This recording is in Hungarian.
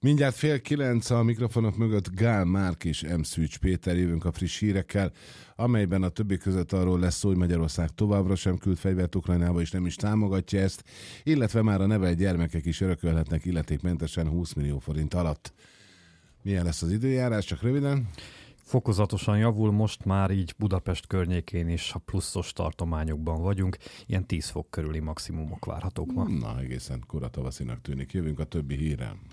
Mindjárt 8:30 a mikrofonok mögött Gál Márk és M. Szűcs Péter, jövünk a friss hírekkel, amelyben a többi között arról lesz szó, hogy Magyarország továbbra sem küld fegyvert Ukrajnába, és nem is támogatja ezt, illetve már a nevelt gyermekek is örökölhetnek illetékmentesen 20 millió forint alatt. Milyen lesz az időjárás, csak röviden? Fokozatosan javul, most már így Budapest környékén is a pluszos tartományokban vagyunk, ilyen 10 fok körüli maximumok várhatók ma. Na, egészen koratavaszinak tűnik. Jövünk a többi hírrel.